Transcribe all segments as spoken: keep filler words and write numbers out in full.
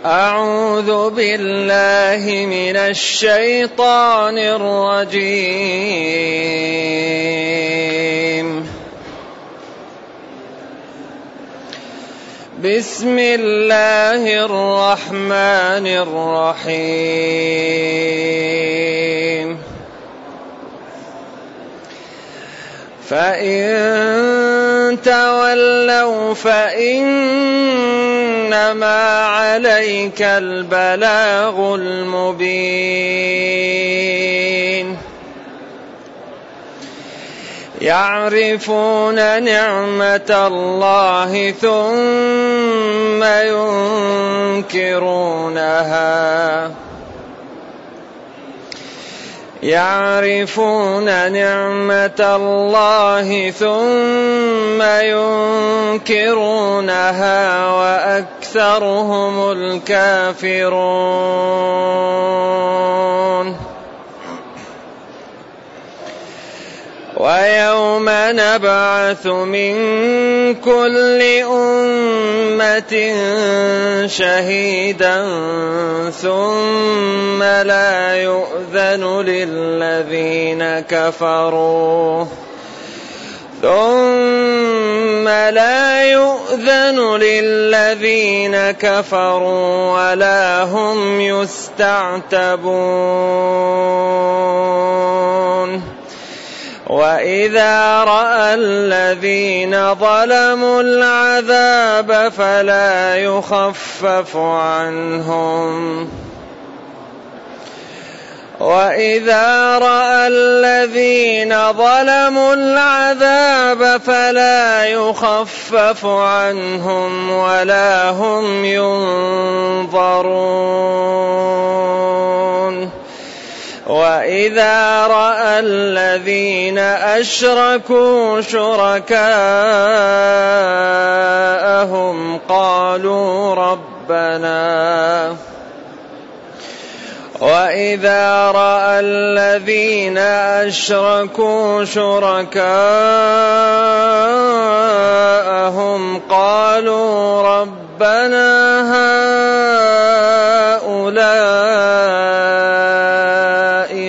أعوذ بالله من الشيطان الرجيم. بسم الله الرحمن الرحيم. فإن تولوا فإنما عليك البلاغ المبين. يعرفون نعمة الله ثم ينكرونها يعرفون نعمة الله ثم ينكرونها وأكثرهم الكافرون. ويوم نبعث من كل أمة شهيدا ثم لا يؤذن للذين كفروا ثم لا يؤذن للذين كفروا ولا هم يستعتبون. وإذا رأى الذين ظلموا العذاب فلا يخفف عنهم وإذا رأى الذين ظلموا العذاب فلا يخفف عنهم ولا هم ينظرون. وإذا رأى الذين أشركوا شركاءهم قالوا ربنا وإذا رأى الذين أشركوا شركاءهم قالوا ربنا هؤلاء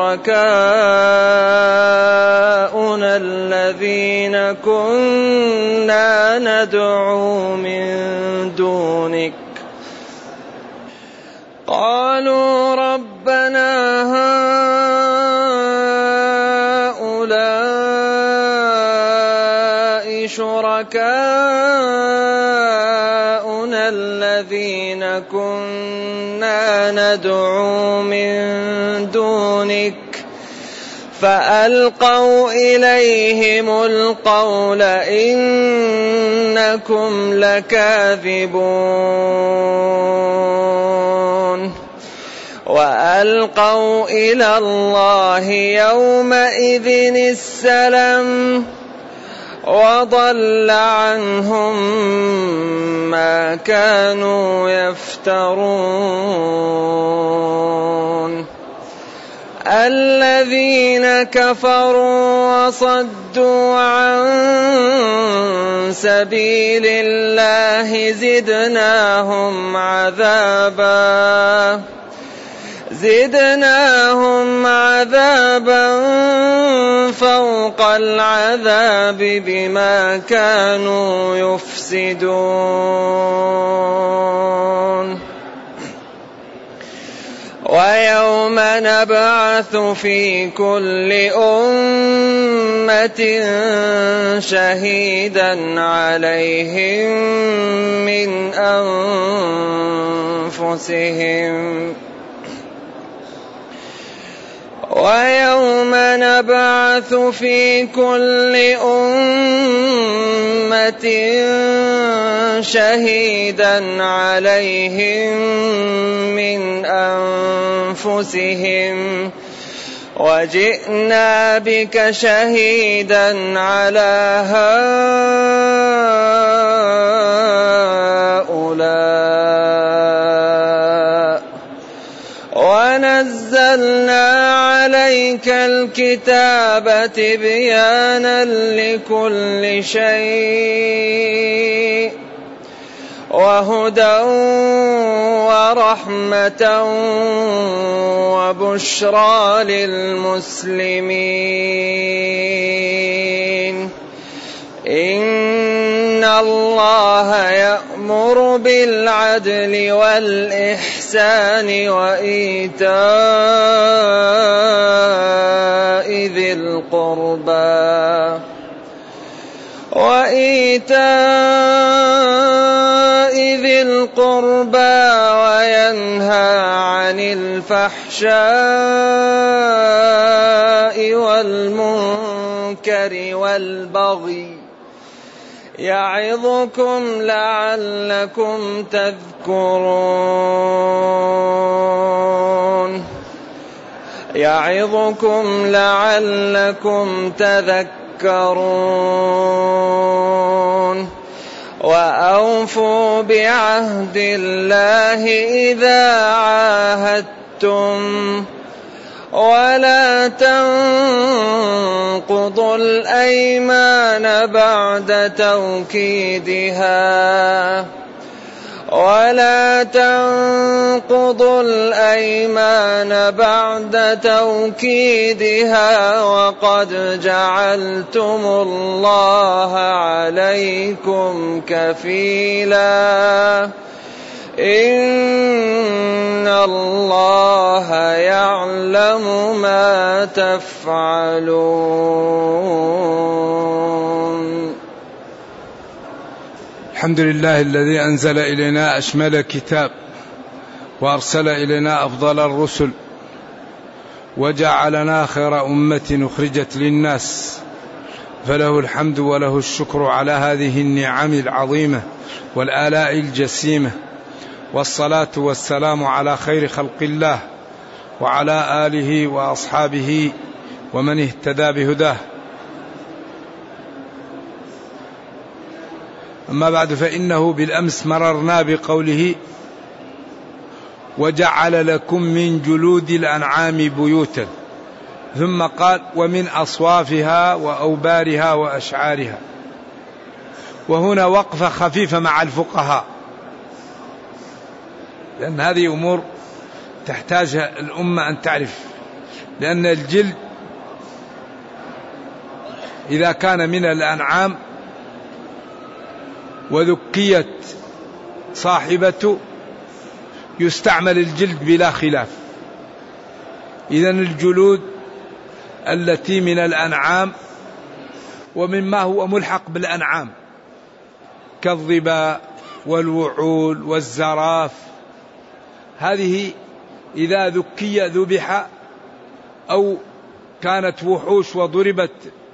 شركاؤنا الذين كنا ندعو من دونك قالوا ربنا هؤلاء شركاؤنا الذين كنا ندعو من دونك فألقوا إليهم القول إنكم لكاذبون. وألقوا إلى الله يومئذ السلام وضل عنهم ما كانوا يفترون. الذين كفروا وصدوا عن سبيل الله زدناهم عذابا زدناهم عذابا فوق العذاب بما كانوا يفسدون. ويوم نبعث في كل أمة شهيدا عليهم من أنفسهم ويوم نبعث في كل أمة شهيدا عليهم من أنفسهم وجئنا بك شهيدا على هؤلاء ونزلنا عليك الكتاب تبيانا لكل شيء وهدى ورحمة وبشرى للمسلمين. إن الله يأمر بالعدل والإحسان وإيتاء ذي القربى وإيتاء ذي القربى وينهى عن الفحشاء والمنكر والبغي يعظكم لعلكم تذكرون يعظكم لعلكم تذكرون. وأوفوا بعهد الله إذا عاهدتم ولا تنقضوا الأيمان بعد توكيدها ولا تنقضوا الأيمان بعد توكيدها وقد جعلتم الله عليكم كفيلا إن الله يعلم ما تفعلون. الحمد لله الذي أنزل إلينا أشمل كتاب وأرسل إلينا أفضل الرسل وجعلنا خير أمة أخرجت للناس، فله الحمد وله الشكر على هذه النعم العظيمة والآلاء الجسيمة، والصلاة والسلام على خير خلق الله وعلى آله وأصحابه ومن اهتدى بهداه. أما بعد، فإنه بالأمس مررنا بقوله وجعل لكم من جلود الأنعام بيوتا، ثم قال ومن أصوافها وأوبارها وأشعارها. وهنا وقفة خفيفة مع الفقهاء، لأن هذه أمور تحتاجها الأمة أن تعرف، لأن الجلد إذا كان من الأنعام وذكيت صاحبته يستعمل الجلد بلا خلاف. إذن الجلود التي من الأنعام ومما هو ملحق بالأنعام كالظباء والوعول والزراف، هذه إذا ذكي ذبح أو كانت وحوش وضربت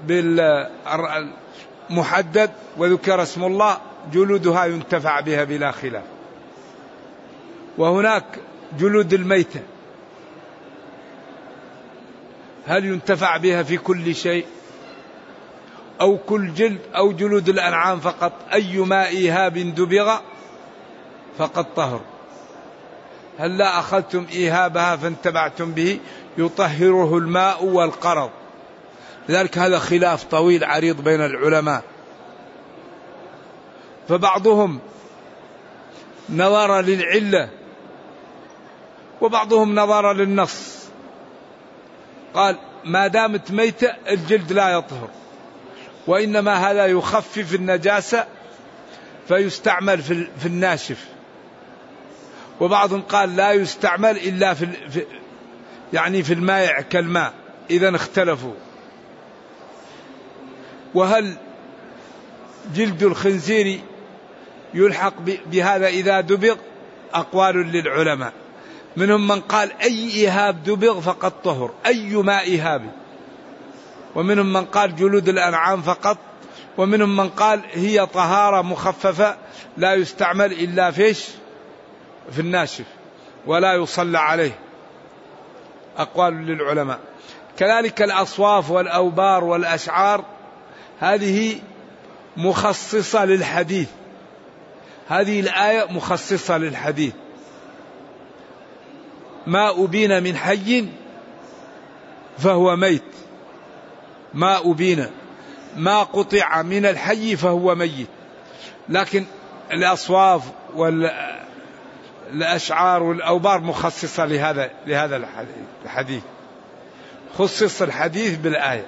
بالمحدد وذكر اسم الله جلودها ينتفع بها بلا خلاف. وهناك جلود الميتة، هل ينتفع بها في كل شيء أو كل جلد أو جلود الأنعام فقط؟ أيما إيهاب دبغ فقد طهر. هل لا أخذتم إيهابها فانتبعتم به يطهره الماء والقرض؟ لذلك هذا خلاف طويل عريض بين العلماء، فبعضهم نظر للعلة وبعضهم نظر للنص، قال ما دامت ميتة الجلد لا يطهر، وإنما هذا يخفف النجاسة فيستعمل في الناشف. وبعضهم قال لا يستعمل إلا في يعني في المائع كالماء. إذن اختلفوا. وهل جلد الخنزير يلحق بهذا إذا دبغ؟ أقوال للعلماء، منهم من قال أي إيهاب دبغ فقد طهر، أي ما إيهاب، ومنهم من قال جلود الأنعام فقط، ومنهم من قال هي طهارة مخففة لا يستعمل إلا فيش في الناشف ولا يصلى عليه. أقوال للعلماء. كذلك الأصواف والأوبار والأشعار هذه مخصصة للحديث، هذه الآية مخصصة للحديث. ما أبين من حي فهو ميت، ما أبين ما قطع من الحي فهو ميت. لكن الأصواف والأشعار والأوبار مخصصة لهذا لهذا الحديث. خصص الحديث بالآية: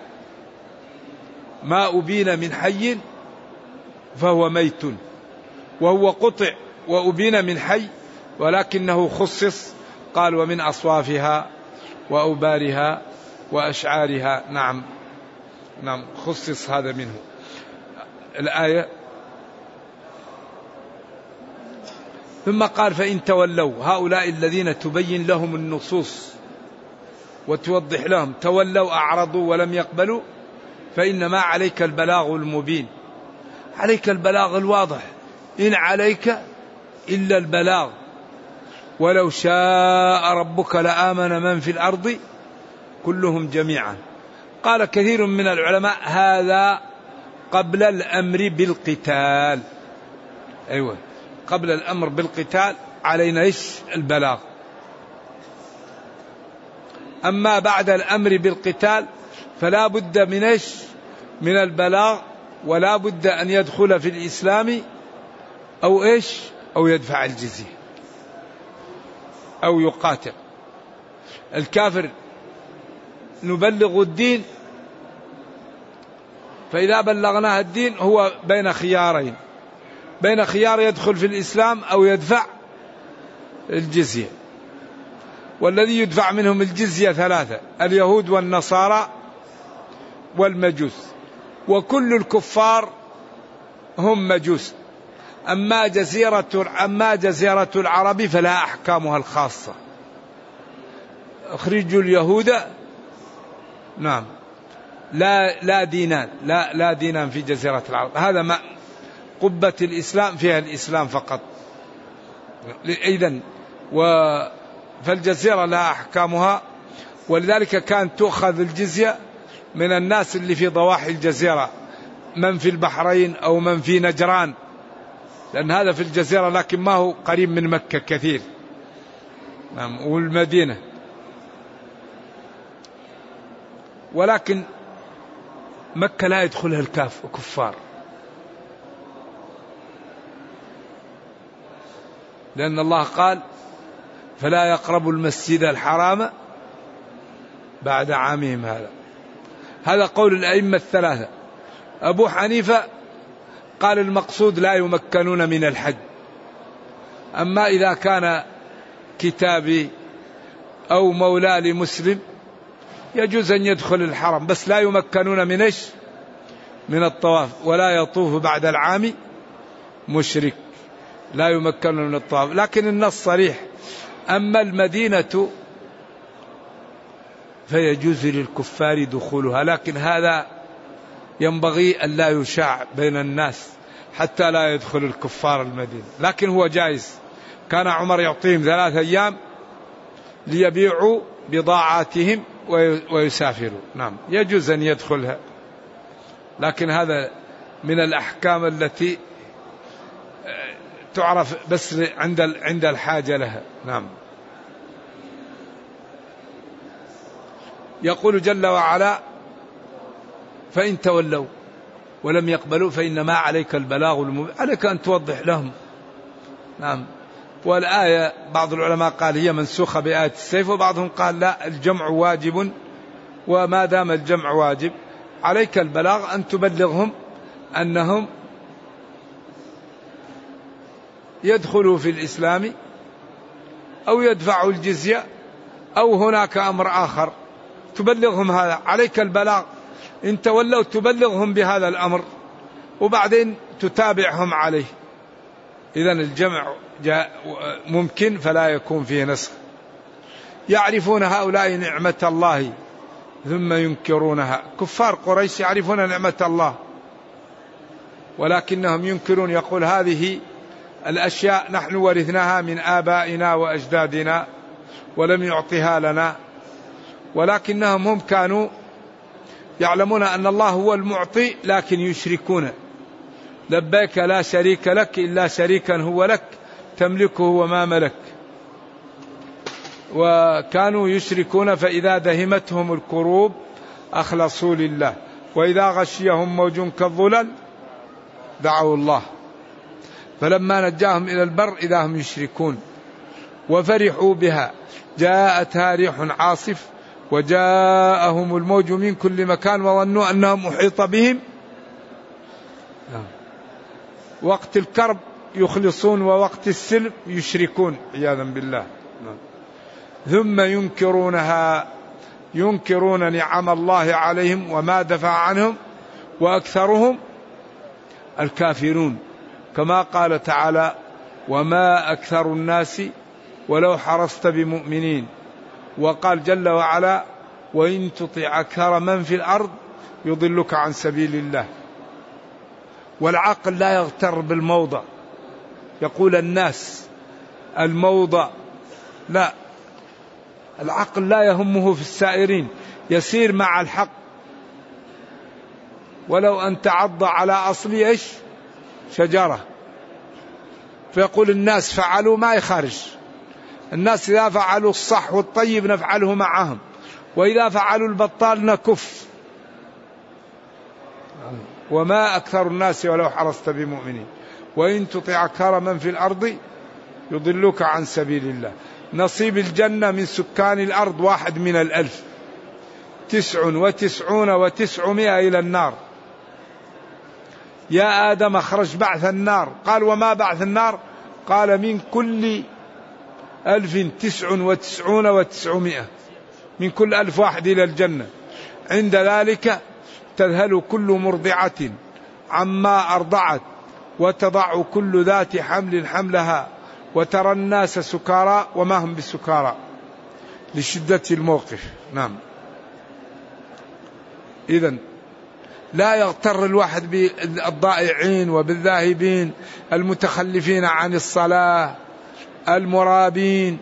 ما أبين من حي فهو ميت، وهو قطع وأبين من حي ولكنه خصص، قال: ومن أصوافها وأوبارها وأشعارها. نعم نعم خصص هذا منه الآية. ثم قال: فإن تولوا، هؤلاء الذين تبين لهم النصوص وتوضح لهم، تولوا أعرضوا ولم يقبلوا، فإنما عليك البلاغ المبين، عليك البلاغ الواضح، إن عليك إلا البلاغ، ولو شاء ربك لآمن من في الأرض كلهم جميعا. قال كثير من العلماء: هذا قبل الأمر بالقتال. أيوة، قبل الأمر بالقتال علينا إيش؟ البلاغ. أما بعد الأمر بالقتال فلا بد من إيش؟ من البلاغ، ولا بد أن يدخل في الإسلام أو إيش؟ أو يدفع الجزية أو يقاتل. الكافر نبلغ الدين، فإذا بلغناه الدين هو بين خيارين، بين خيار يدخل في الإسلام أو يدفع الجزية. والذي يدفع منهم الجزية ثلاثة: اليهود والنصارى والمجوس، وكل الكفار هم مجوس. أما جزيرة أما جزيرة العرب فلا أحكامها الخاصة. اخرجوا اليهود، نعم، لا لا دينان، لا لا دينان في جزيرة العرب. هذا ما قبة الإسلام فيها الإسلام فقط. إذن و فالجزيرة لها أحكامها، ولذلك كانت تؤخذ الجزية من الناس اللي في ضواحي الجزيرة، من في البحرين أو من في نجران، لأن هذا في الجزيرة لكن ما هو قريب من مكة كثير، نعم، والمدينة. ولكن مكة لا يدخلها الكاف وكفار، لأن الله قال: فلا يقربوا المسجد الحرام بعد عامهم هذا. هذا قول الأئمة الثلاثة. أبو حنيفة قال: المقصود لا يمكنون من الحج. أما إذا كان كتابي أو مولى لمسلم يجوز أن يدخل الحرم، بس لا يمكنون من إيش؟ من الطواف. ولا يطوف بعد العام مشرك، لا يمكنون من الطواف. لكن النص صريح: أما المدينة فيجوز للكفار دخولها. لكن هذا ينبغي أن لا يشاع بين الناس حتى لا يدخل الكفار المدينة، لكن هو جائز. كان عمر يعطيهم ثلاثة أيام ليبيعوا بضاعاتهم ويسافروا، نعم، يجوز أن يدخلها. لكن هذا من الأحكام التي تعرف بس عند عند الحاجة لها، نعم. يقول جل وعلا: فإن تولوا ولم يقبلوا فإنما عليك البلاغ المبين، عليك أن توضح لهم، نعم. والآية بعض العلماء قال هي منسوخة بآية السيف، وبعضهم قال لا، الجمع واجب، وما دام الجمع واجب عليك البلاغ، أن تبلغهم أنهم يدخلوا في الإسلام أو يدفعوا الجزية، أو هناك أمر آخر تبلغهم. هذا عليك البلاغ. إن تولوا تبلغهم بهذا الأمر، وبعدين تتابعهم عليه. إذن الجمع ممكن فلا يكون فيه نسخ. يعرفون هؤلاء نعمة الله ثم ينكرونها. كفار قريش يعرفون نعمة الله ولكنهم ينكرون، يقول: هذه الأشياء نحن ورثناها من آبائنا وأجدادنا ولم يعطها لنا. ولكنهم هم كانوا يعلمون أن الله هو المعطي، لكن يشركون. لبيك لا شريك لك إلا شريكا هو لك تملكه وما ملك. وكانوا يشركون، فإذا دهمتهم الكروب أخلصوا لله، وإذا غشيهم موج كالظلل دعوا الله. فلما نجاهم إلى البر إذا هم يشركون وفرحوا بها جاءتها ريح عاصف وجاءهم الموج من كل مكان وظنوا أنهم أحيط بهم. وقت الكرب يخلصون ووقت السلم يشركون عياذا بالله. ثم ينكرونها ينكرون نعم الله عليهم وما دفع عنهم وأكثرهم الكافرون، كما قال تعالى وما أكثر الناس ولو حرصت بمؤمنين. وقال جل وعلا وإن تطع أكثر من في الأرض يضلك عن سبيل الله. والعقل لا يغتر بالموضع، يقول الناس الموضع، لا، العقل لا يهمه في السائرين، يسير مع الحق ولو أن تعض على أصل إيش شجرة. فيقول الناس فعلوا ما يخارج، الناس إذا فعلوا الصح والطيب نفعله معهم، وإذا فعلوا البطال نكف. وما أكثر الناس ولو حرصت بمؤمنين وإن تطع أكثر من في الأرض يضلوك عن سبيل الله. نصيب الجنة من سكان الأرض واحد من الألف، تسع وتسعون وتسعمائة إلى النار. يا آدم اخرج بعث النار، قال وما بعث النار؟ قال من كل ألف تسع وتسعون وتسعمائة، من كل ألف واحد إلى الجنة. عند ذلك تذهل كل مرضعة عما أرضعت وتضع كل ذات حمل حملها وترى الناس سكارى وما هم بسكارى لشدة الموقف. نعم. إذن لا يغتر الواحد بالضائعين وبالذاهبين المتخلفين عن الصلاة المرابين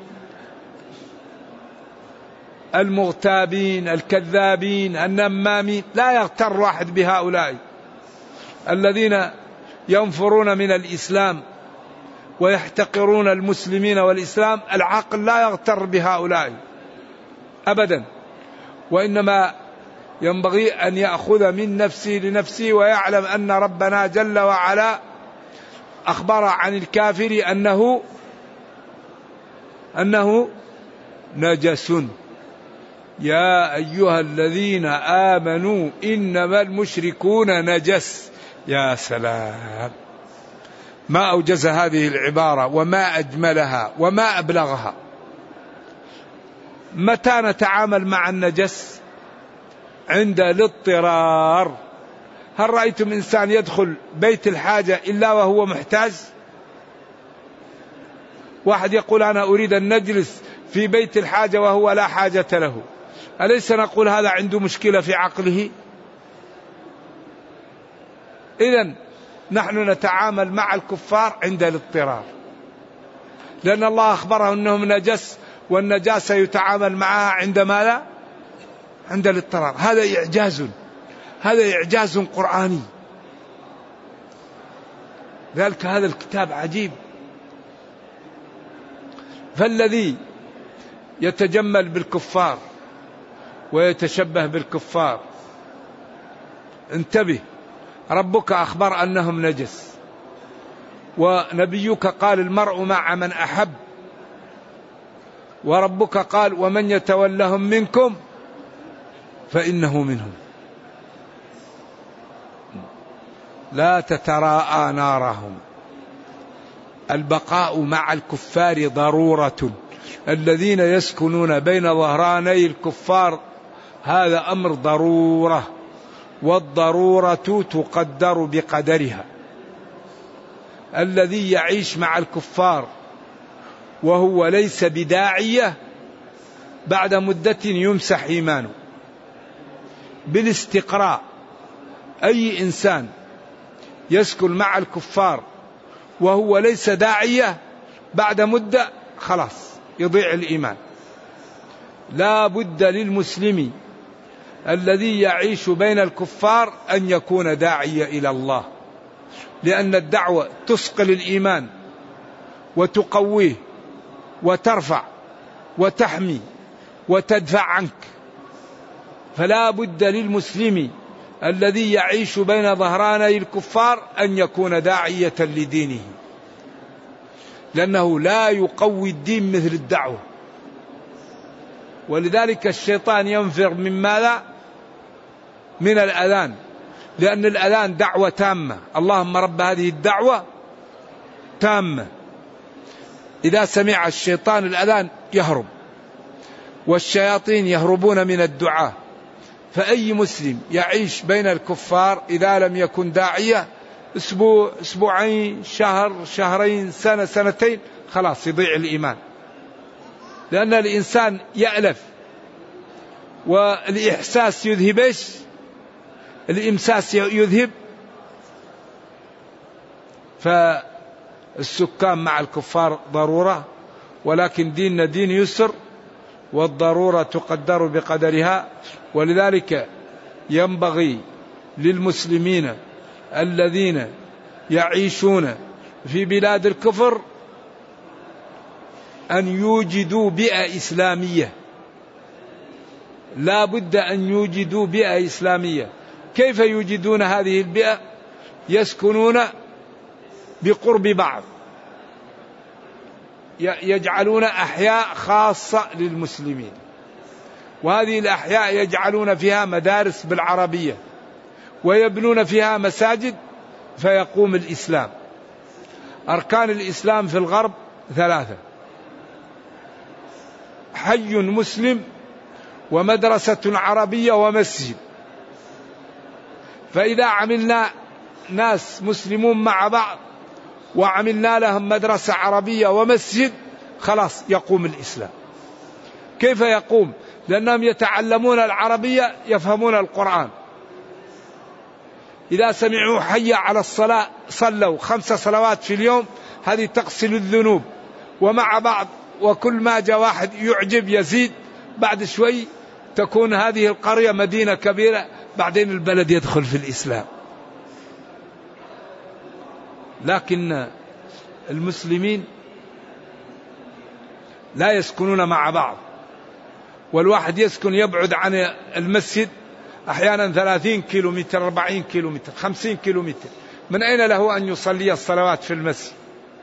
المغتابين الكذابين النمامين، لا يغتر الواحد بهؤلاء الذين ينفرون من الإسلام ويحتقرون المسلمين والإسلام. العقل لا يغتر بهؤلاء أبدا، وإنما ينبغي أن يأخذ من نفسه لنفسه ويعلم أن ربنا جل وعلا أخبر عن الكافر أنه أنه نجس. يا أيها الذين آمنوا إنما المشركون نجس. يا سلام، ما أوجز هذه العبارة وما أجملها وما أبلغها. متى نتعامل مع النجس؟ عند الاضطرار. هل رأيتم إنسان يدخل بيت الحاجة إلا وهو محتاج؟ واحد يقول أنا أريد أن نجلس في بيت الحاجة وهو لا حاجة له، أليس نقول هذا عنده مشكلة في عقله؟ إذن نحن نتعامل مع الكفار عند الاضطرار، لأن الله أخبره أنهم نجس، والنجاسة يتعامل معها عندما لا عند الاضطرار. هذا إعجاز، هذا إعجاز قرآني. ذلك هذا الكتاب عجيب. فالذي يتجمل بالكفار ويتشبه بالكفار انتبه، ربك أخبر أنهم نجس، ونبيك قال المرء مع من أحب، وربك قال ومن يتولهم منكم فإنه منهم. لا تتراءى نارهم. البقاء مع الكفار ضرورة. الذين يسكنون بين ظهراني الكفار هذا أمر ضرورة، والضرورة تقدر بقدرها. الذي يعيش مع الكفار وهو ليس بداعية بعد مدة يمسح إيمانه بالاستقراء. أي إنسان يسكن مع الكفار وهو ليس داعية بعد مدة خلاص يضيع الإيمان. لا بد للمسلم الذي يعيش بين الكفار أن يكون داعية إلى الله، لأن الدعوة تثقل الإيمان وتقويه وترفع وتحمي وتدفع عنك. فلا بد للمسلم الذي يعيش بين ظهراني الكفار أن يكون داعية لدينه. لأنه لا يقوي الدين مثل الدعوة. ولذلك الشيطان ينفر من ماذا؟ من الأذان، لأن الأذان دعوة تامة، اللهم رب هذه الدعوة تامة. إذا سمع الشيطان الأذان يهرب، والشياطين يهربون من الدعاء. فأي مسلم يعيش بين الكفار إذا لم يكن داعية أسبوع أسبوعين شهر شهرين سنة سنتين خلاص يضيع الإيمان، لأن الإنسان يألف، والإحساس يذهب إيش؟ الإمساس يذهب. فالسكان مع الكفار ضرورة، ولكن ديننا دين يسر، والضرورة تقدر بقدرها. ولذلك ينبغي للمسلمين الذين يعيشون في بلاد الكفر أن يوجدوا بيئة إسلامية، لا بد أن يوجدوا بيئة إسلامية. كيف يوجدون هذه البيئة؟ يسكنون بقرب بعض، يجعلون أحياء خاصة للمسلمين، وهذه الأحياء يجعلون فيها مدارس بالعربية، ويبنون فيها مساجد، فيقوم الإسلام. أركان الإسلام في الغرب ثلاثة: حي مسلم، ومدرسة عربية، ومسجد. فإذا عملنا ناس مسلمون مع بعض وعملنا لهم مدرسة عربية ومسجد خلاص يقوم الإسلام. كيف يقوم؟ لأنهم يتعلمون العربية يفهمون القرآن. إذا سمعوا حي على الصلاة صلوا خمس صلوات في اليوم، هذه تغسل الذنوب. ومع بعض وكل ما جاء واحد يعجب يزيد، بعد شوي تكون هذه القرية مدينة كبيرة، بعدين البلد يدخل في الإسلام. لكن المسلمين لا يسكنون مع بعض، والواحد يسكن يبعد عن المسجد أحيانا ثلاثين كيلو متر، أربعين كيلو متر، خمسين كيلو متر، من أين له أن يصلي الصلوات في المسجد؟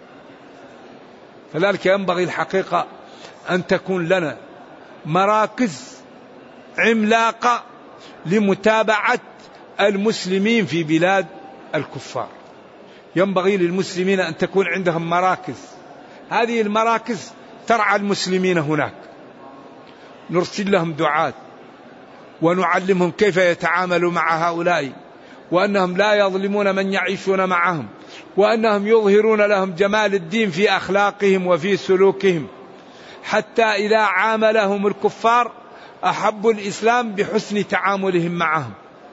فذلك ينبغي الحقيقة أن تكون لنا مراكز عملاقة لمتابعة المسلمين في بلاد الكفار. ينبغي للمسلمين أن تكون عندهم مراكز، هذه المراكز ترعى المسلمين هناك، نرسل لهم دعاة ونعلمهم كيف يتعاملوا مع هؤلاء، وأنهم لا يظلمون من يعيشون معهم، وأنهم يظهرون لهم جمال الدين في أخلاقهم وفي سلوكهم، حتى إذا عاملهم الكفار أحبوا الإسلام بحسن تعاملهم معهم.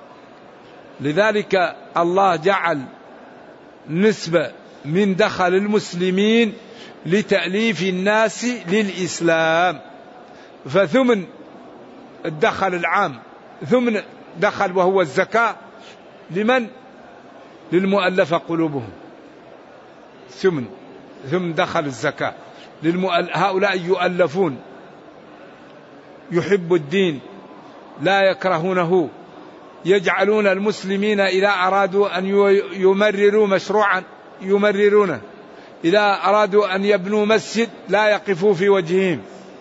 لذلك الله جعل نسبة من دخل المسلمين لتأليف الناس للإسلام، فثمن الدخل العام، ثمن دخل وهو الزكاة، لمن؟ للمؤلف قلوبهم. ثمن ثمن دخل الزكاة للمؤل... هؤلاء يؤلفون، يحب الدين لا يكرهونه، يجعلون المسلمين إذا أرادوا أن يمرروا مشروعا يمررونه، إذا أرادوا أن يبنوا مسجد لا يقفوا في وجههم.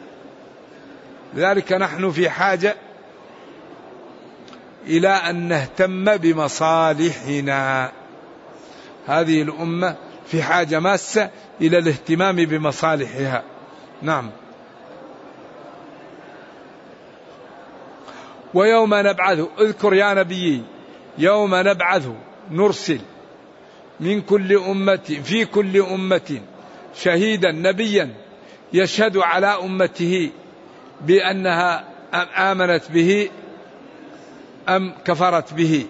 لذلك نحن في حاجة إلى أن نهتم بمصالحنا، هذه الأمة في حاجة ماسة إلى الاهتمام بمصالحها. نعم. ويوم نبعث، اذكر يا نبي يوم نبعث نرسل من كل أمة في كل أمة شهيدا نبيا يشهد على أمته بأنها آمنت به أم كفرت به،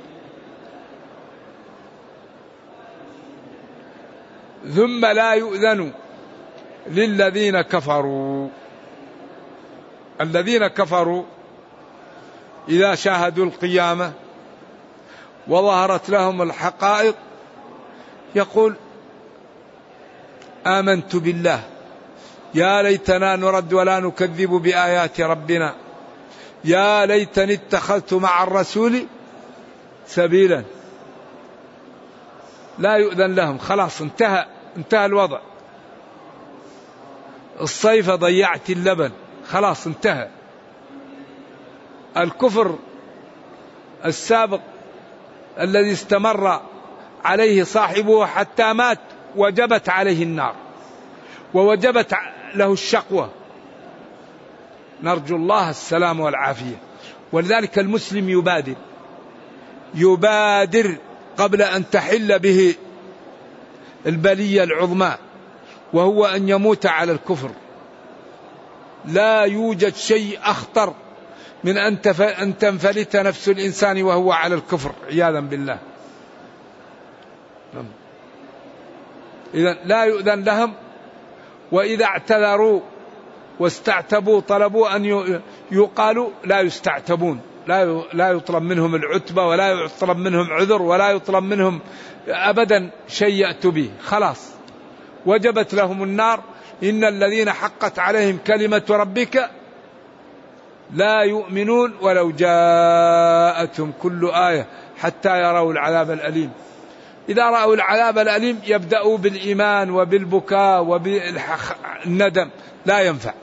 ثم لا يؤذن للذين كفروا. الذين كفروا إذا شاهدوا القيامة وظهرت لهم الحقائق يقول آمنت بالله، يا ليتنا نرد ولا نكذب بآيات ربنا، يا ليتني اتخذت مع الرسول سبيلا. لا يؤذن لهم، خلاص انتهى انتهى الوضع. الصيفة ضيعت اللبن، خلاص انتهى. الكفر السابق الذي استمر عليه صاحبه حتى مات وجبت عليه النار ووجبت له الشقوة، نرجو الله السلام والعافية. ولذلك المسلم يبادر يبادر قبل أن تحل به البلية العظمى، وهو أن يموت على الكفر. لا يوجد شيء أخطر من أن تنفلت نفس الإنسان وهو على الكفر عياذا بالله. إذن لا يؤذن لهم، وإذا اعتذروا واستعتبوا طلبوا أن يقالوا لا يستعتبون، لا يطلب منهم العتبة ولا يطلب منهم عذر ولا يطلب منهم أبدا شيء يأتوا به، خلاص وجبت لهم النار. إن الذين حقت عليهم كلمة ربك لا يؤمنون ولو جاءتهم كل آية حتى يروا العذاب الأليم. إذا رأوا العذاب الأليم يبدأوا بالإيمان وبالبكاء وبالندم، لا ينفع.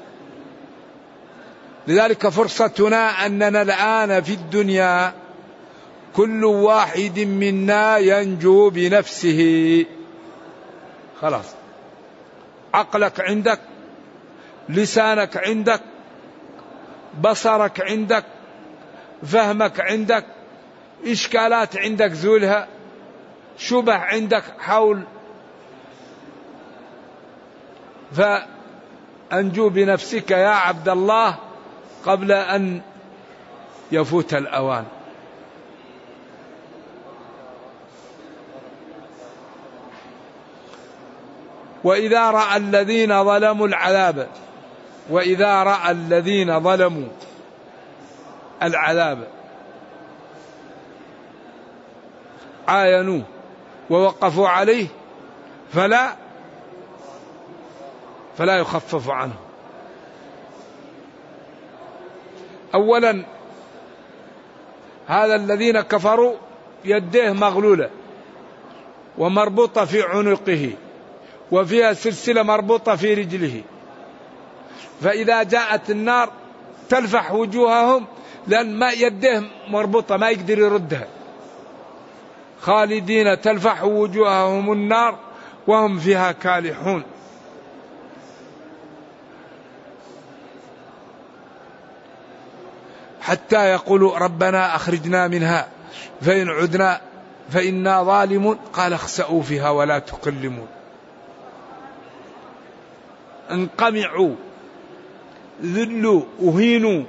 لذلك فرصتنا أننا الآن في الدنيا كل واحد منا ينجو بنفسه، خلاص. عقلك عندك، لسانك عندك، بصرك عندك، فهمك عندك، إشكالات عندك زولها، شبه عندك حول، فأنجو بنفسك يا عبد الله قبل أن يفوت الأوان. وإذا رأى الذين ظلموا العذاب وإذا رأى الذين ظلموا العذاب عاينوه ووقفوا عليه فلا فلا يخفف عنه. أولا هذا الذين كفروا يديه مغلولة ومربوطة في عنقه وفيها سلسلة مربوطة في رجله، فإذا جاءت النار تلفح وجوههم لأن ما يديه مربوطة ما يقدر يردها، خالدين تلفح وجوههم النار وهم فيها كالحون. حتى يقولوا ربنا أخرجنا منها فإن عدنا فإنا ظالمون قال اخسأوا فيها ولا تكلمون. انقمعوا ذلوا أهينوا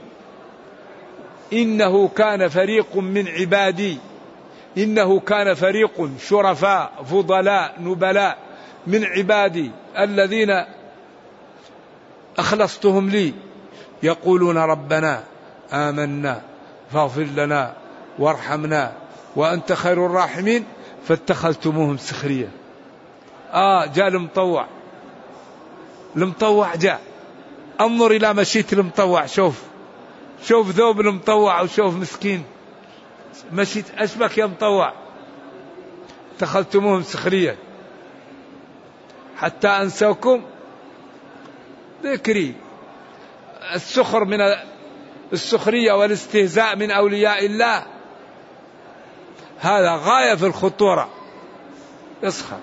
إنه كان فريق من عبادي إنه كان فريق شرفاء فضلاء نبلاء من عبادي الذين أخلصتهم لي يقولون ربنا آمنا فاغفر لنا وارحمنا وأنت خير الراحمين فاتخذتموهم سخريا. آه جاء المطوع المطوع جاء، انظر إلى مشية المطوع، شوف شوف ذوب المطوع وشوف مسكين مشيت أشبك يا مطوع. اتخذتموهم سخريا حتى أنسوكم ذكري. السخر من السخرية والاستهزاء من أولياء الله هذا غاية في الخطورة. يسخر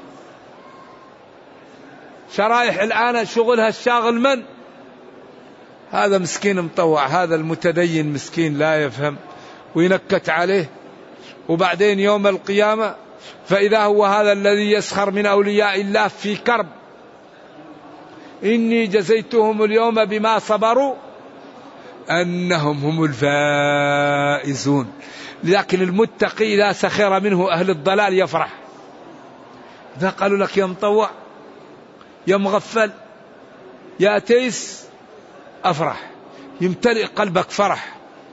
شرايح الآن شغلها الشاغل من هذا مسكين مطوع، هذا المتدين مسكين لا يفهم وينكت عليه. وبعدين يوم القيامة فإذا هو هذا الذي يسخر من أولياء الله في كرب إني جزيتهم اليوم بما صبروا أنهم هم الفائزون. لكن المتقي إذا سخر منه أهل الضلال يفرح. إذا قالوا لك يا مطوع يا مغفل يا تيس أفرح، يمتلئ قلبك فرح،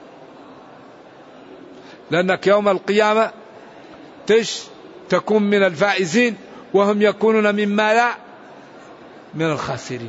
لأنك يوم القيامة تش تكون من الفائزين وهم يكونون مما لا من الخاسرين.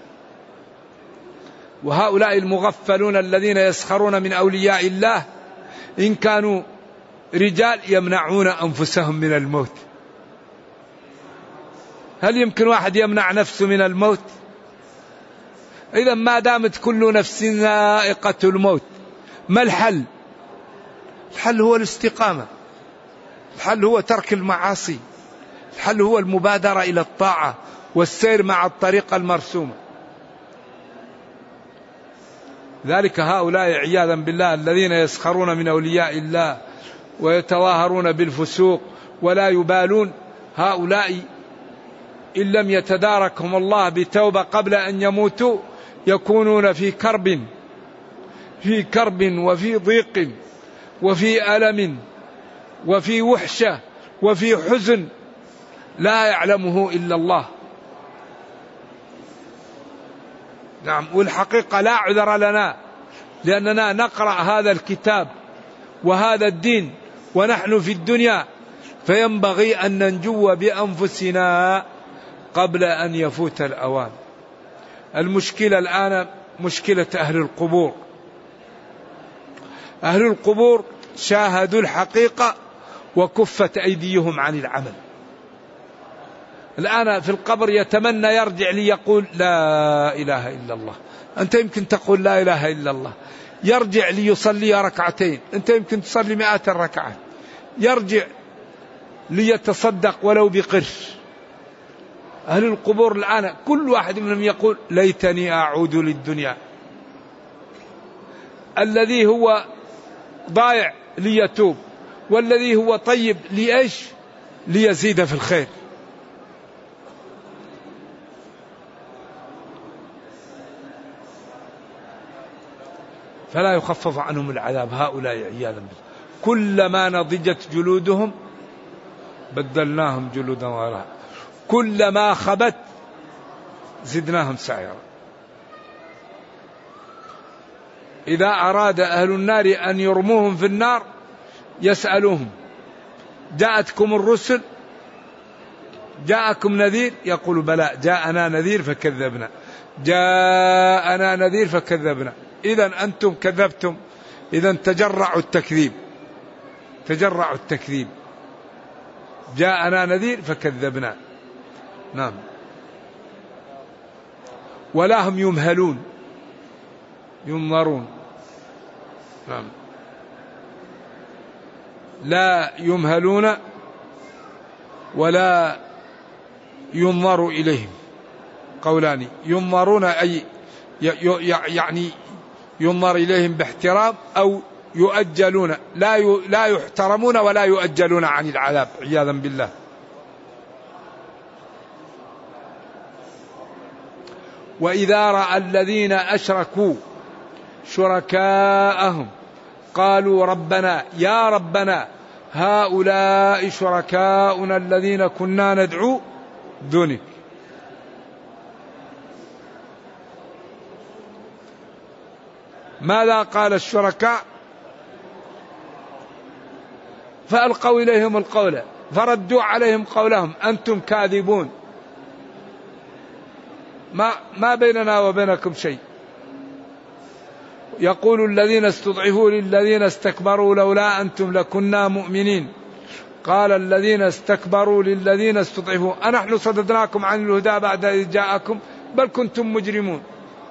وهؤلاء المغفلون الذين يسخرون من أولياء الله إن كانوا رجال يمنعون أنفسهم من الموت. هل يمكن واحد يمنع نفسه من الموت؟ إذا ما دامت كل نفس ذائقة الموت، ما الحل؟ الحل هو الاستقامة، الحل هو ترك المعاصي، الحل هو المبادرة إلى الطاعة والسير مع الطريقة المرسومة. ذلك هؤلاء عياذا بالله الذين يسخرون من أولياء الله ويتظاهرون بالفسوق ولا يبالون، هؤلاء إن لم يتداركهم الله بتوبة قبل أن يموتوا يكونون في كرب في كرب وفي ضيق وفي ألم وفي وحشة وفي حزن لا يعلمه إلا الله. نعم، والحقيقة لا عذر لنا، لأننا نقرأ هذا الكتاب وهذا الدين ونحن في الدنيا، فينبغي أن ننجو بأنفسنا قبل أن يفوت الأوان. المشكلة الآن مشكلة أهل القبور. أهل القبور شاهدوا الحقيقة وكفت أيديهم عن العمل. الآن في القبر يتمنى يرجع ليقول لا إله إلا الله، أنت يمكن تقول لا إله إلا الله، يرجع ليصلي ركعتين، أنت يمكن تصلي مئات الركعات، يرجع ليتصدق ولو بقرش. أهل القبور الآن كل واحد منهم يقول ليتني أعود للدنيا. الذي هو ضايع ليتوب، والذي هو طيب لإيش؟ ليزيد في الخير. فلا يخفف عنهم العذاب هؤلاء عياذا بالله. كلما نضجت جلودهم بدلناهم جلودا غيرها، كلما خبت زدناهم سعيرا. إذا أراد أهل النار أن يرموهم في النار يسألوهم جاءتكم الرسل، جاءكم نذير؟ يقول بلى جاءنا نذير فكذبنا، جاءنا نذير فكذبنا. إذن أنتم كذبتم، إذن تجرعوا التكذيب، تجرعوا التكذيب. جاءنا نذير فكذبنا. نعم. ولا هم يمهلون ينظرون. نعم. لا يمهلون ولا ينظر إليهم. قولان، ينظرون أي يعني ينظر إليهم باحترام، أو يؤجلون، لا لا يحترمون ولا يؤجلون عن العذاب عياذا بالله. وإذا رأى الذين أشركوا شركاءهم قالوا ربنا يا ربنا هؤلاء شركاؤنا الذين كنا ندعو دونك. ماذا قال الشركاء؟ فألقوا إليهم القول فردوا عليهم قولهم أنتم كاذبون، ما, ما بيننا وبينكم شيء. يقول الذين استضعفوا للذين استكبروا لولا أنتم لكنا مؤمنين، قال الذين استكبروا للذين استضعفوا أنحن صددناكم عن الهدى بعد إذ جاءكم بل كنتم مجرمون.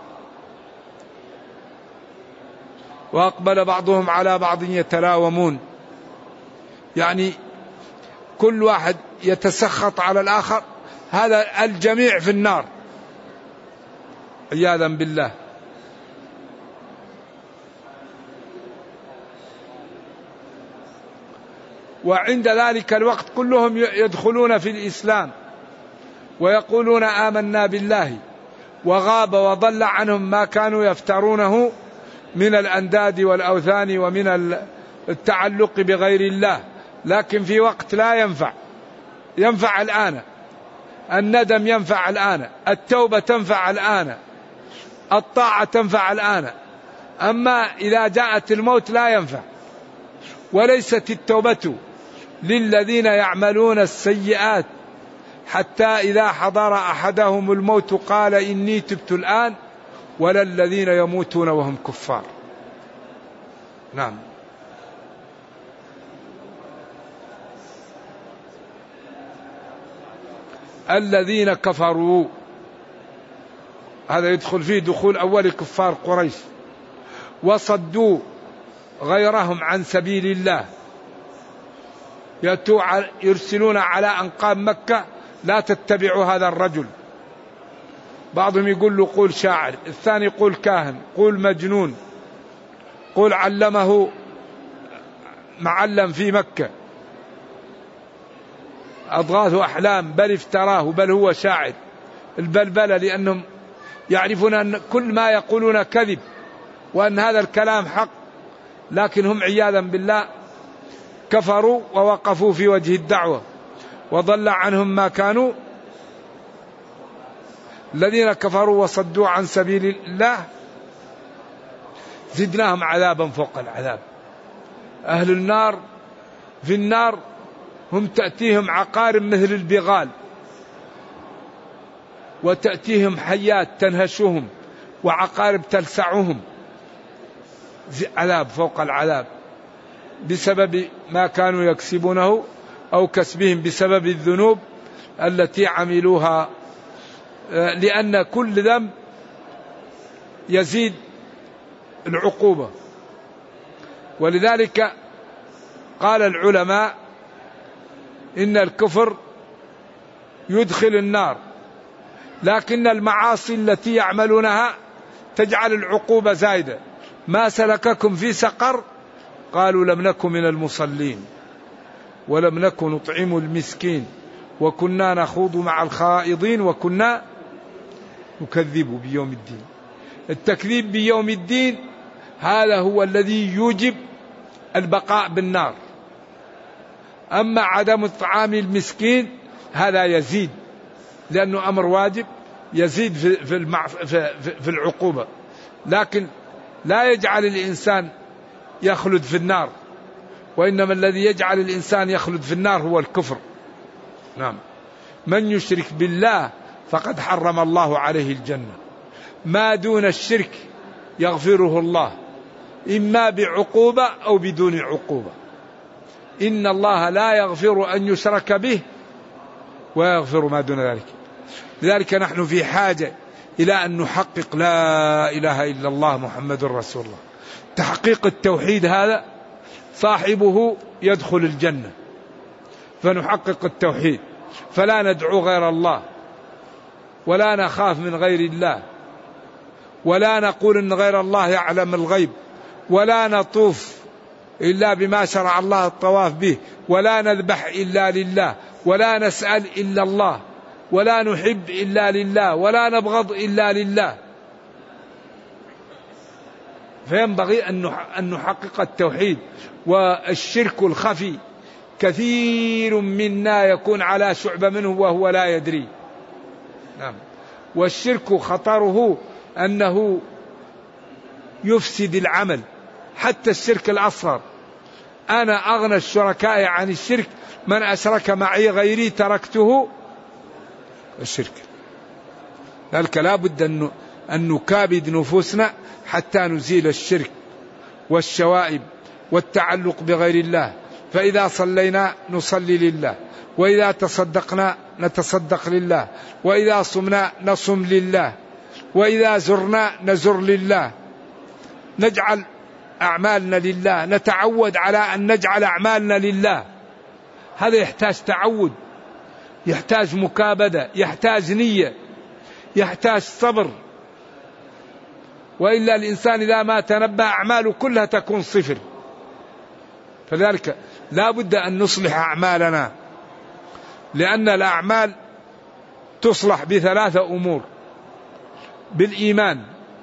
وأقبل بعضهم على بعض يتلاومون، يعني كل واحد يتسخط على الآخر، هذا الجميع في النار عياذا بالله. وعند ذلك الوقت كلهم يدخلون في الإسلام ويقولون آمنا بالله، وغاب وضل عنهم ما كانوا يفترونه من الأنداد والأوثان ومن التعلق بغير الله. لكن في وقت لا ينفع، ينفع الآن، الندم ينفع الآن، التوبة تنفع الآن، الطاعة تنفع الآن. أما إذا جاءت الموت لا ينفع. وليست التوبة للذين يعملون السيئات حتى إذا حضر أحدهم الموت قال إني تبت الآن، ولا الذين يموتون وهم كفار. نعم. الذين كفروا هذا يدخل فيه دخول أول كفار قريش. وصدوا غيرهم عن سبيل الله، يرسلون على أنقاض مكة لا تتبعوا هذا الرجل. بعضهم يقول له قول شاعر، الثاني يقول كاهن، قول مجنون، قول علمه معلم في مكة، أضغاث أحلام، بل افتراه، بل هو شاعر. البلبلة لأنهم يعرفون أن كل ما يقولون كذب وأن هذا الكلام حق، لكن هم عياذا بالله كفروا ووقفوا في وجه الدعوة وضل عنهم ما كانوا. الذين كفروا وصدوا عن سبيل الله زدناهم عذابا فوق العذاب. أهل النار في النار هم تأتيهم عقارب مثل البغال، وتأتيهم حيات تنهشهم وعقارب تلسعهم، عذاب فوق العذاب بسبب ما كانوا يكسبونه أو كسبهم بسبب الذنوب التي عملوها، لأن كل ذنب يزيد العقوبة. ولذلك قال العلماء إن الكفر يدخل النار، لكن المعاصي التي يعملونها تجعل العقوبة زايدة. ما سلككم في سقر؟ قالوا لم نكن من المصلين ولم نكن نطعم المسكين وكنا نخوض مع الخائضين وكنا نكذب بيوم الدين. التكذيب بيوم الدين هذا هو الذي يوجب البقاء بالنار. أما عدم الطعام المسكين هذا يزيد، لأنه أمر واجب يزيد في المعف... في... في العقوبة، لكن لا يجعل الإنسان يخلد في النار، وإنما الذي يجعل الإنسان يخلد في النار هو الكفر. نعم. من يشرك بالله فقد حرم الله عليه الجنة. ما دون الشرك يغفره الله، إما بعقوبة أو بدون عقوبة. إن الله لا يغفر أن يشرك به ويغفر ما دون ذلك. لذلك نحن في حاجة إلى أن نحقق لا إله إلا الله محمد رسول الله. تحقيق التوحيد هذا صاحبه يدخل الجنة، فنحقق التوحيد، فلا ندعو غير الله ولا نخاف من غير الله ولا نقول إن غير الله يعلم الغيب ولا نطوف إلا بما شرع الله الطواف به ولا نذبح إلا لله ولا نسأل إلا الله ولا نحب إلا لله ولا نبغض إلا لله. فينبغي أن نحقق التوحيد. والشرك الخفي كثير منا يكون على شعبة منه وهو لا يدري. نعم. والشرك خطره أنه يفسد العمل، حتى الشرك الأصغر. أنا أغنى الشركاء عن الشرك من أشرك معي غيري تركته الشرك. ذلك لا بد أن نكابد نفوسنا حتى نزيل الشرك والشوائب والتعلق بغير الله. فإذا صلينا نصلي لله، وإذا تصدقنا نتصدق لله، وإذا صمنا نصم لله، وإذا زرنا نزر لله، نجعل أعمالنا لله، نتعود على أن نجعل أعمالنا لله. هذا يحتاج تعود، يحتاج مكابدة، يحتاج نية، يحتاج صبر. وإلا الإنسان إذا ما تنبه أعماله كلها تكون صفر. فذلك لا بد أن نصلح أعمالنا، لأن الأعمال تصلح بثلاثة أمور: بالإيمان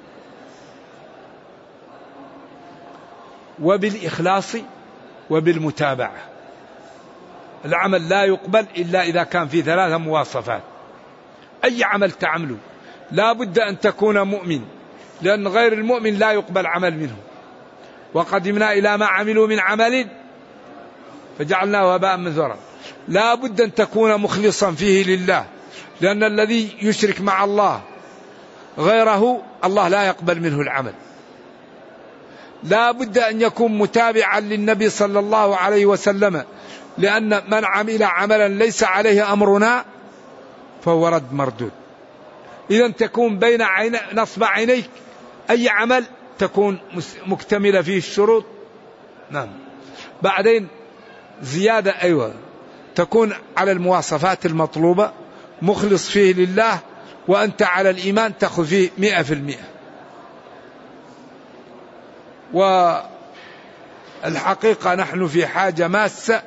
وبالإخلاص وبالمتابعة. العمل لا يقبل إلا إذا كان فيه ثلاثة مواصفات. أي عمل تعمله لا بد أن تكون مؤمن، لأن غير المؤمن لا يقبل عمل منه. وقدمنا إلى ما عملوا من عمل فجعلناه هباء منثورا. لا بد أن تكون مخلصا فيه لله، لأن الذي يشرك مع الله غيره الله لا يقبل منه العمل. لا بد أن يكون متابعا للنبي صلى الله عليه وسلم، لأن من عمل عملا ليس عليه أمرنا فهو رد مردود. إذا تكون بين عين نصب عينيك أي عمل تكون مكتملة فيه الشروط. نعم. بعدين زيادة أيوة تكون على المواصفات المطلوبة، مخلص فيه لله، وأنت على الإيمان تأخذ فيه مئة في المئة. والحقيقة نحن في حاجة ماسة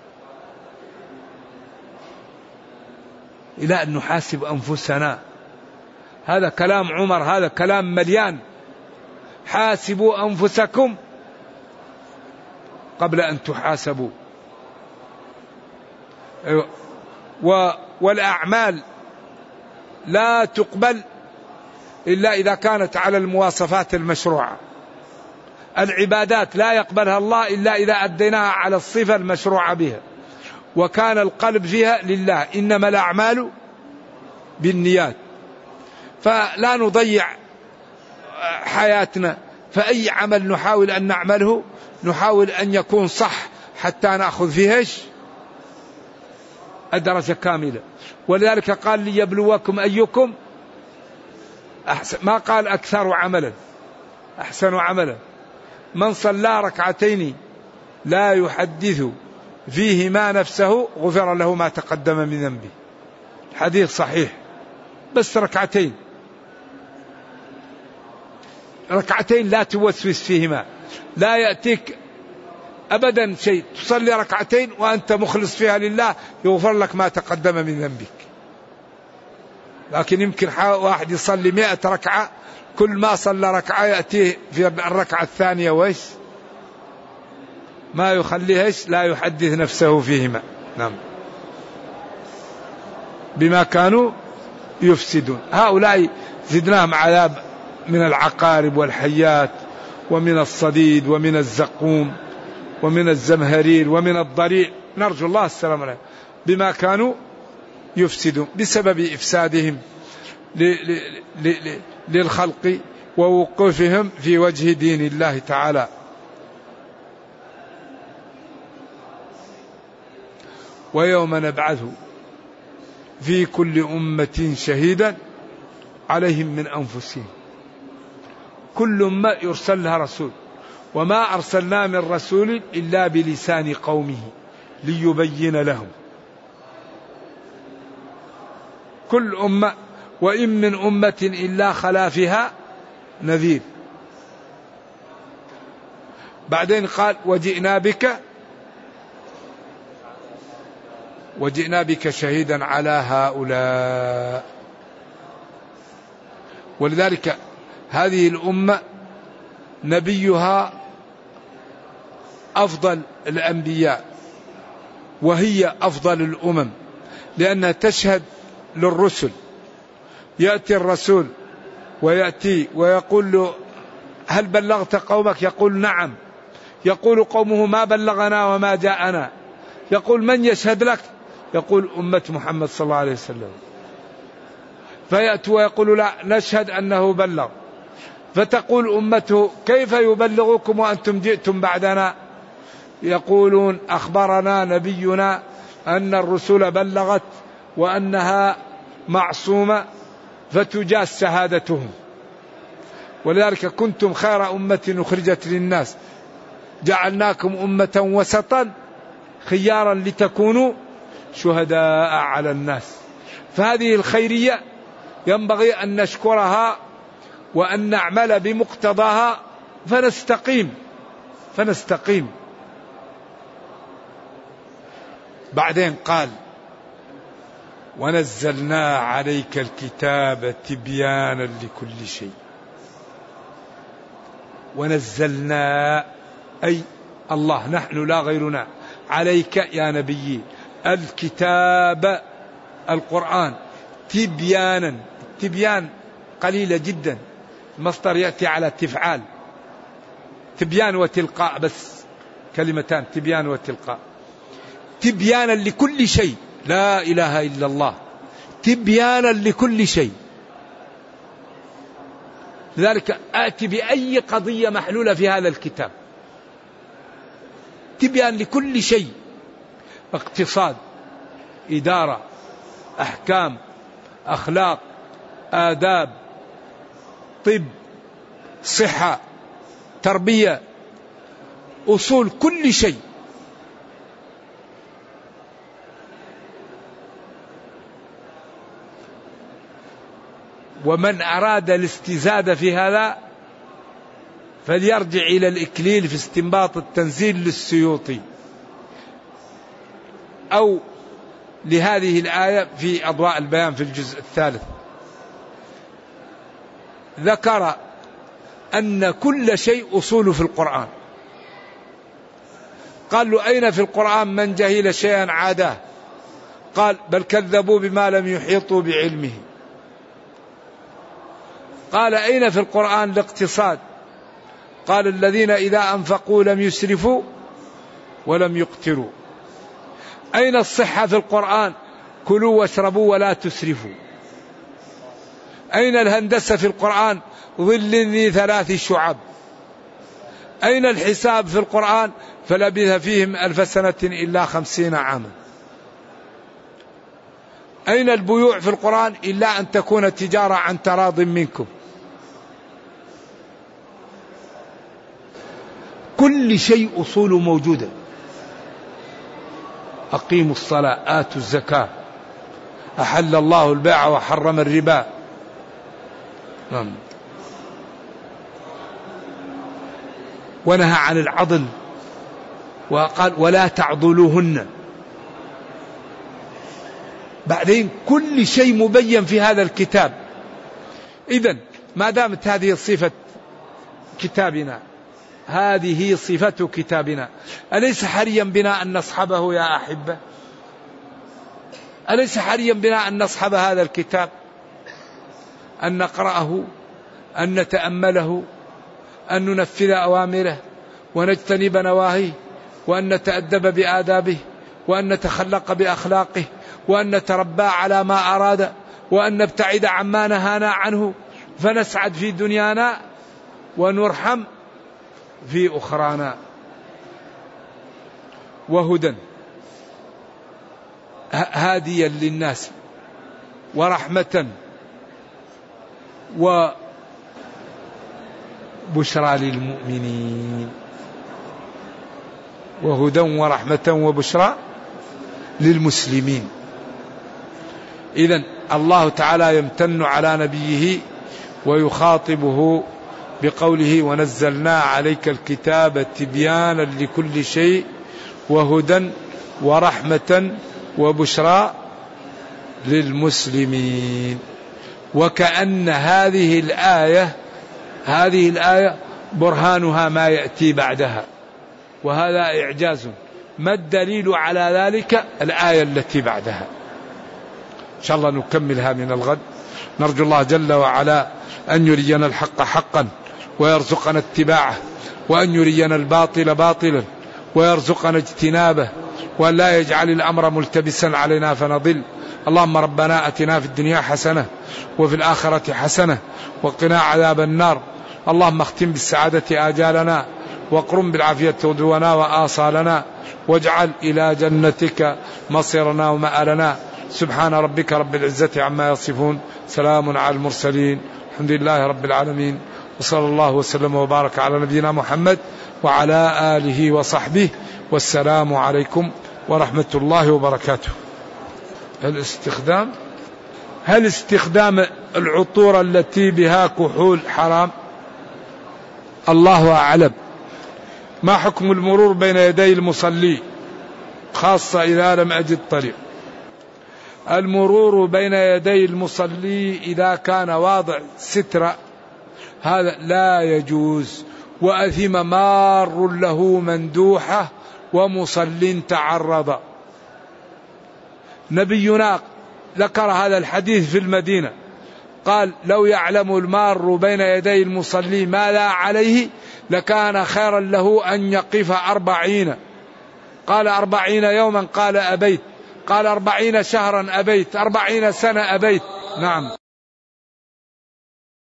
إلى أن نحاسب أنفسنا. هذا كلام عمر، هذا كلام مليان. حاسبوا أنفسكم قبل أن تحاسبوا. والأعمال لا تقبل إلا إذا كانت على المواصفات المشروعة. العبادات لا يقبلها الله إلا إذا أديناها على الصفة المشروعة بها، وكان القلب فيها لله. إنما الأعمال بالنيات. فلا نضيع حياتنا، فأي عمل نحاول أن نعمله نحاول أن يكون صح حتى نأخذ فيه الدرجة كاملة. ولذلك قال ليبلوكم أيكم أحسن، ما قال أكثر عملا أحسن عملا. من صلى ركعتين لا يحدث فيهما نفسه غفر له ما تقدم من ذنبه. حديث صحيح. بس ركعتين، ركعتين لا توسوس فيهما، لا يأتيك أبدا شيء. تصلي ركعتين وأنت مخلص فيها لله يغفر لك ما تقدم من ذنبك. لكن يمكن واحد يصلي مئة ركعة، كل ما صلى ركعة يأتيه في الركعة الثانية وإيش ما يخليهش لا يحدث نفسه فيهما. نعم. بما كانوا يفسدون. هؤلاء زدناهم عذاب من العقارب والحيات ومن الصديد ومن الزقوم ومن الزمهرير ومن الضريع، نرجو الله السلام عليهم، بما كانوا يفسدون بسبب إفسادهم للخلق ووقوفهم في وجه دين الله تعالى. ويوم نبعث في كل أمة شهيدا عليهم من أنفسهم. كل أمة يرسل لها رسول، وما أرسلنا من رسول إلا بلسان قومه ليبين لهم. كل أمة، وإن من أمة إلا خلا فيها نذير. بعدين قال وجئنا بك وجئنا بك شهيدا على هؤلاء. ولذلك هذه الأمة نبيها أفضل الأنبياء، وهي أفضل الأمم، لأنها تشهد للرسل. يأتي الرسول ويأتي ويقول له هل بلغت قومك؟ يقول نعم. يقول قومه ما بلغنا وما جاءنا. يقول من يشهد لك؟ يقول أمة محمد صلى الله عليه وسلم. فيأتي ويقول لا نشهد أنه بلغ. فتقول أمته كيف يبلغكم وأنتم جئتم بعدنا؟ يقولون أخبرنا نبينا أن الرسل بلغت وأنها معصومة فتجاز شهادتهم. ولذلك كنتم خير أمة أخرجت للناس جعلناكم أمة وسطا خيارا لتكونوا شهداء على الناس. فهذه الخيرية ينبغي أن نشكرها وأن نعمل بمقتضاها فنستقيم فنستقيم. بعدين قال ونزلنا عليك الكتاب تبيانا لكل شيء. ونزلنا أي الله، نحن لا غيرنا، عليك يا نبي الكتاب القرآن تبيانا. تبيان قليلة جدا، مصدر يأتي على تفعال، تبيان وتلقاء، بس كلمتان تبيان وتلقاء. تبيانا لكل شيء، لا إله إلا الله، تبيانا لكل شيء. لذلك آتي بأي قضية محلولة في هذا الكتاب، تبيان لكل شيء، اقتصاد، إدارة، أحكام، أخلاق، آداب، طب، صحة، تربية، أصول كل شيء. ومن أراد الاستزادة في هذا فليرجع إلى الإكليل في استنباط التنزيل للسيوطي، أو لهذه الآية في أضواء البيان في الجزء الثالث. ذكر أن كل شيء أصول في القرآن. قال له: أين في القرآن من جهل شيئا عاداه؟ قال: بل كذبوا بما لم يحيطوا بعلمه. قال: أين في القرآن الاقتصاد؟ قال: الذين إذا أنفقوا لم يسرفوا ولم يقتروا. أين الصحة في القرآن؟ كلوا واشربوا ولا تسرفوا. أين الهندسة في القرآن؟ ظل ذي ثلاث شعب. أين الحساب في القرآن؟ فلبث فيهم ألف سنة إلا خمسين عاما. أين البيوع في القرآن؟ إلا أن تكون تجارة عن تراض منكم. كل شيء أصول موجودة. أقيموا الصلاة، آتوا الزكاة، أحل الله البيع وحرم الربا. نعم. ونهى عن العضل، وقال: ولا تعضلوهن. بعدين كل شيء مبين في هذا الكتاب. إذن ما دامت هذه صفة كتابنا، هذه صفة كتابنا، أليس حريا بنا أن نصحبه يا أحبة؟ أليس حريا بنا أن نصحب هذا الكتاب، أن نقرأه، أن نتأمله، أن ننفذ أوامره ونجتنب نواهيه، وأن نتأدب بآدابه، وأن نتخلق بأخلاقه، وأن نتربى على ما أراد، وأن نبتعد عما نهانا عنه، فنسعد في دنيانا ونرحم في أخرانا. وهدى هاديا للناس، ورحمة وبشرى للمؤمنين. وهدى ورحمة وبشرى للمسلمين. إذن الله تعالى يمتن على نبيه ويخاطبه بقوله: ونزلنا عليك الكتاب تبيانا لكل شيء وهدى ورحمة وبشرى للمسلمين. وكأن هذه الآية هذه الآية برهانها ما يأتي بعدها، وهذا إعجاز. ما الدليل على ذلك؟ الآية التي بعدها. إن شاء الله نكملها من الغد. نرجو الله جل وعلا أن يرينا الحق حقا ويرزقنا اتباعه، وأن يرينا الباطل باطلا ويرزقنا اجتنابه، وأن لا يجعل الأمر ملتبسا علينا فنضل. اللهم ربنا أتنا في الدنيا حسنة وفي الآخرة حسنة وقنا عذاب النار. اللهم اختم بالسعادة آجالنا، واقرم بالعافية غدونا وآصالنا، واجعل إلى جنتك مصيرنا ومآلنا. سبحان ربك رب العزة عما يصفون، سلام على المرسلين، الحمد لله رب العالمين، وصلى الله وسلم وبارك على نبينا محمد وعلى آله وصحبه، والسلام عليكم ورحمة الله وبركاته. الاستخدام هل استخدام العطور التي بها كحول حرام؟ الله أعلم. ما حكم المرور بين يدي المصلي خاصة إذا لم أجد طريق؟ المرور بين يدي المصلي إذا كان واضع سترة هذا لا يجوز، وأثم مار له مندوحة ومصل تعرض. نبينا ذكر هذا الحديث في المدينة، قال: لو يعلم المار بين يدي المصلي ما لا عليه لكان خيرا له أن يقف أربعين. قال: أربعين يوما؟ قال: أبيت. قال: أربعين شهرا؟ أبيت. أربعين سنة؟ أبيت. نعم.